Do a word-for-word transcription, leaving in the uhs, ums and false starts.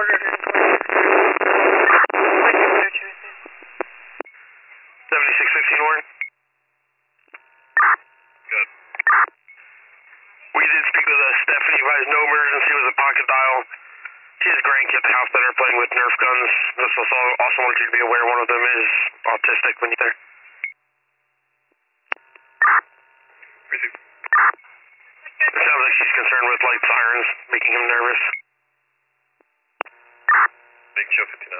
seventy-six fifteen Warren. Good. We did speak with uh, Stephanie, advised no emergency with a pocket dial. She has a grandkid at the house that are playing with Nerf guns. This also, also wanted you to be aware one of them is autistic when you're there. Receive. It sounds like she's concerned with light sirens, making him nervous. Big show fifteen.